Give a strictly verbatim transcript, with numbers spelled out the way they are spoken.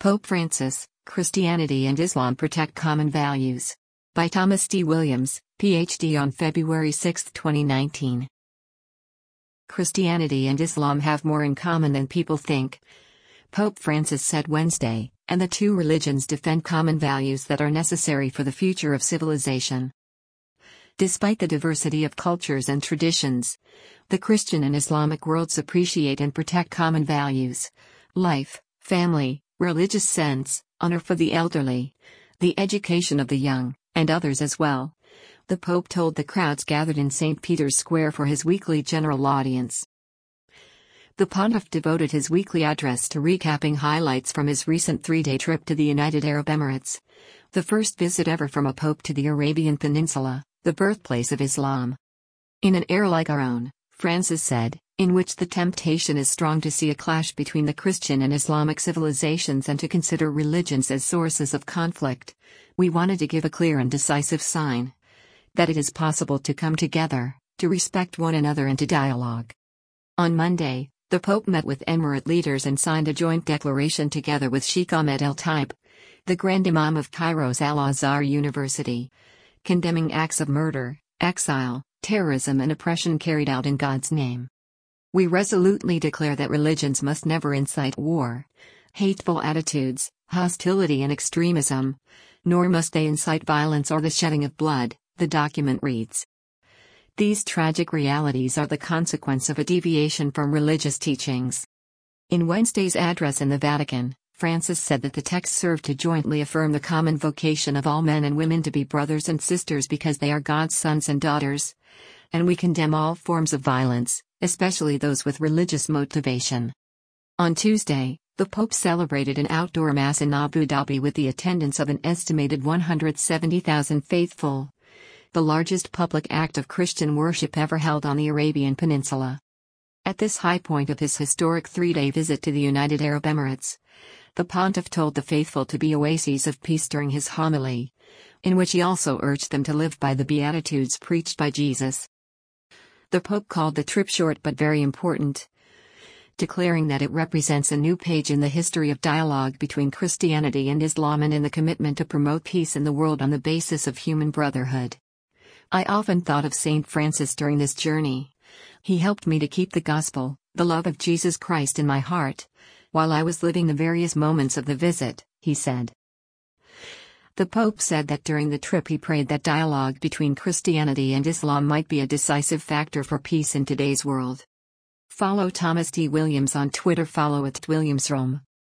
Pope Francis, Christianity and Islam Protect Common Values. By Thomas D. Williams, P H D on February sixth, twenty nineteen. Christianity and Islam have more in common than people think, Pope Francis said Wednesday, and the two religions defend common values that are necessary for the future of civilization. Despite the diversity of cultures and traditions, the Christian and Islamic worlds appreciate and protect common values: life, family, religious sense, honor for the elderly, the education of the young, and others as well, the Pope told the crowds gathered in Saint Peter's Square for his weekly general audience. The Pontiff devoted his weekly address to recapping highlights from his recent three-day trip to the United Arab Emirates, the first visit ever from a pope to the Arabian Peninsula, the birthplace of Islam. In an era like our own, Francis said, in which the temptation is strong to see a clash between the Christian and Islamic civilizations and to consider religions as sources of conflict, we wanted to give a clear and decisive sign that it is possible to come together, to respect one another and to dialogue. On Monday, the Pope met with Emirate leaders and signed a joint declaration together with Sheikh Ahmed El-Tayeb, the Grand Imam of Cairo's Al-Azhar University, condemning acts of murder, exile, terrorism and oppression carried out in God's name. We resolutely declare that religions must never incite war, hateful attitudes, hostility and extremism, nor must they incite violence or the shedding of blood, the document reads. These tragic realities are the consequence of a deviation from religious teachings. In Wednesday's address in the Vatican, Francis said that the text served to jointly affirm the common vocation of all men and women to be brothers and sisters because they are God's sons and daughters, and we condemn all forms of violence, especially those with religious motivation. On Tuesday, the Pope celebrated an outdoor Mass in Abu Dhabi with the attendance of an estimated one hundred seventy thousand faithful, the largest public act of Christian worship ever held on the Arabian Peninsula. At this high point of his historic three-day visit to the United Arab Emirates, the Pontiff told the faithful to be oases of peace during his homily, in which he also urged them to live by the Beatitudes preached by Jesus. The Pope called the trip short but very important, declaring that it represents a new page in the history of dialogue between Christianity and Islam and in the commitment to promote peace in the world on the basis of human brotherhood. I often thought of Saint Francis during this journey. He helped me to keep the gospel, the love of Jesus Christ in my heart, while I was living the various moments of the visit, he said. The Pope said that during the trip he prayed that dialogue between Christianity and Islam might be a decisive factor for peace in today's world. Follow Thomas D. Williams on Twitter. Follow at WilliamsRome.